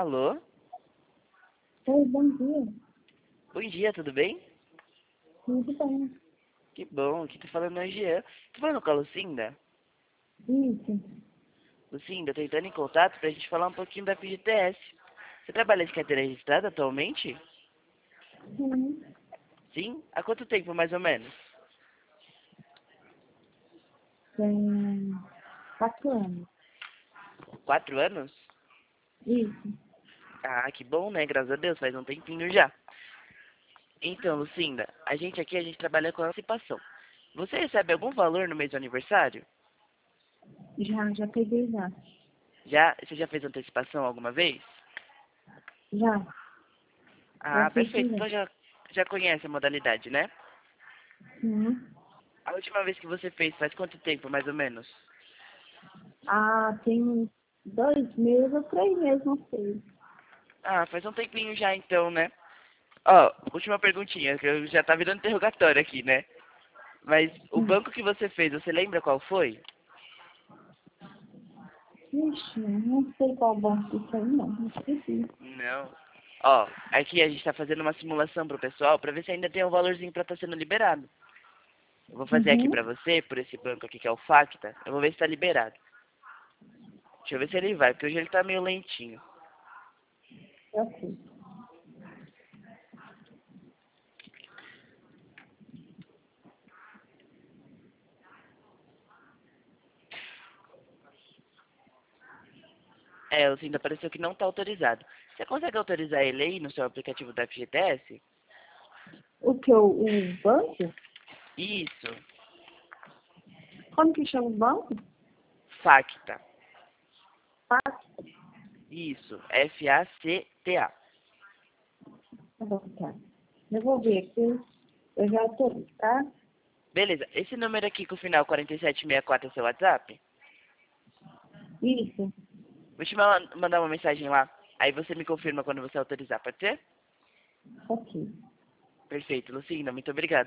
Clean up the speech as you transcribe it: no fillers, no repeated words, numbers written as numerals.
Alô? Oi, bom dia. Bom dia, tudo bem? Tudo bem? Que bom, aqui tá falando é o Jean. Tô falando com a Lucinda? Isso. Lucinda, tô entrando em contato pra gente falar um pouquinho da FGTS. Você trabalha de carteira registrada atualmente? Sim. Sim? Há quanto tempo, mais ou menos? Tem 4 anos. 4 anos? Isso. Ah, que bom, né? Graças a Deus, faz um tempinho já. Então, Lucinda, a gente trabalha com antecipação. Você recebe algum valor no mês do aniversário? Já peguei já. Já? Você já fez antecipação alguma vez? Já. Já Ah, fiz perfeito. já. Então já conhece a modalidade, né? Sim. A última vez que você fez, faz quanto tempo, mais ou menos? Ah, tem uns 2 meses ou 3 meses, não sei. Ah, faz um tempinho já então, né? Ó, última perguntinha, que eu já tá virando interrogatório aqui, né? Mas o Sim. banco que você fez, você lembra qual foi? Ixi, não sei qual banco isso aí, não. Não esqueci. Não. Ó, aqui a gente tá fazendo uma simulação pro pessoal pra ver se ainda tem um valorzinho pra estar sendo liberado. Eu vou fazer aqui pra Uhum. você, por esse banco aqui que é o Facta. Eu vou ver se tá liberado. Deixa eu ver se ele vai, porque hoje ele tá meio lentinho. Ok. É, o ainda apareceu que não tá autorizado. Você consegue autorizar ele aí no seu aplicativo da FGTS? O que? O banco? Isso, Como que chama o banco? Facta. Fax. Isso, FACTA. Tá bom, tá. Eu vou ver aqui. Eu já autorizo, tá? Beleza, esse número aqui com o final 4764 é seu WhatsApp? Isso. Vou te mandar uma mensagem lá. Aí você me confirma quando você autorizar, pode ser? Ok. Perfeito, Lucinda, muito obrigado.